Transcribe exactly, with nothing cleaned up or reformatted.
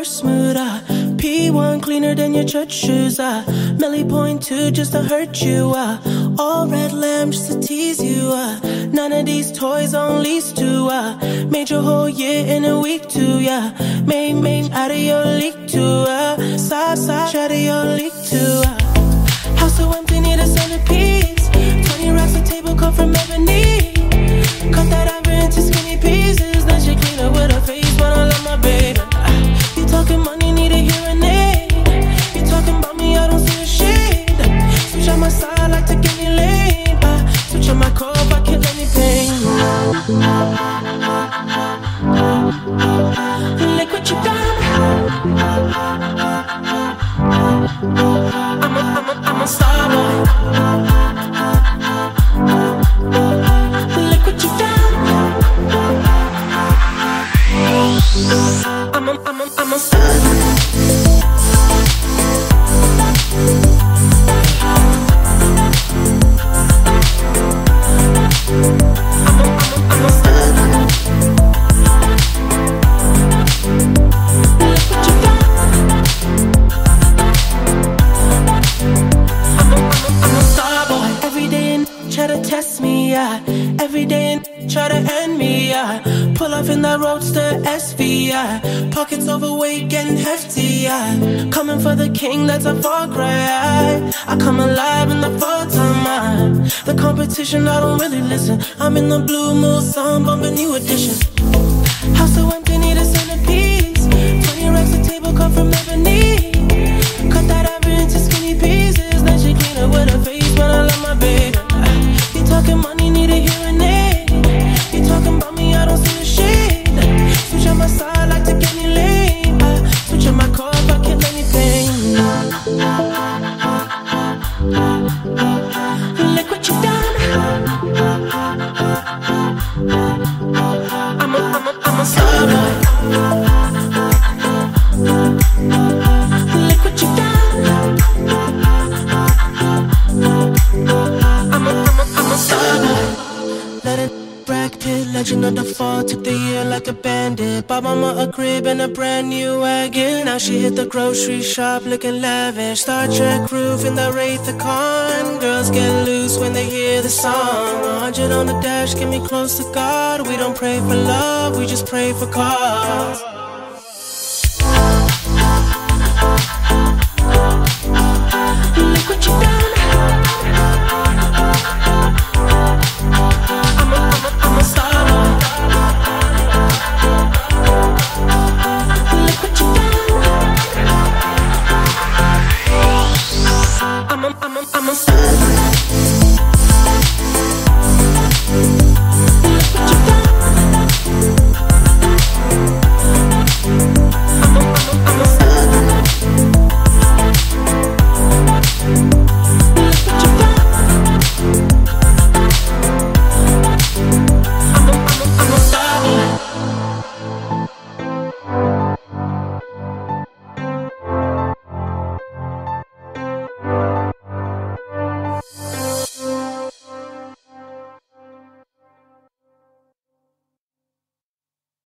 horse mood, ah. P one cleaner than your church shoes, ah. Melly point two just to hurt you, ah. All red lamb just to tease you, ah. None of these toys on lease to, ah. Made your whole year in a week too, yeah. Made, made out of your leak too, ah. Side, side, out of your leak too, ah. House so empty, need a centerpiece. Twenty racks of table cut from ebony. Cut that ivory into skinny pieces. Then she clean up with her face, but I love my baby. You talking money, need a hearing aid. You talking about me, I don't see a shade. Switch on my side, like to get me laid. uh, Switch on my core, if I kill any pain. Look what you done. I'm a, I'm a, I'm a star boy. Look what you done. I'm a, I'm a, I'm a star. Every day and try to end me, yeah. Pull off in that roadster S V, yeah. Pockets overweight, getting hefty, yeah. Coming for the king, that's a far cry, yeah. I come alive in the full time, yeah. The competition, I don't really listen. I'm in the blue mood, song bumping new edition. House so empty, need a centerpiece. Twenty racks of table cut from ebony. Cut that ivory into skinny pieces. Then she clean up with her face, but I love my baby. You talking money, need a hearing aid. You talking about me, I don't see a shade. Switch on my side, like to get me laid. uh, Switch on my car, if I kill any pain. Look what you done. I'm a, I'm a, I'm a star boy. Look what you done. Let it Brad Pitt, legend of the fall. Took the year like a bandit. Bought mama a crib and a brand new wagon. Now she hit the grocery shop looking lavish. Star Trek roof in the Wraith the Con. Girls get loose when they hear the song. A hundred on the dash, get me close to God. We don't pray for love, we just pray for cause. Look what you done.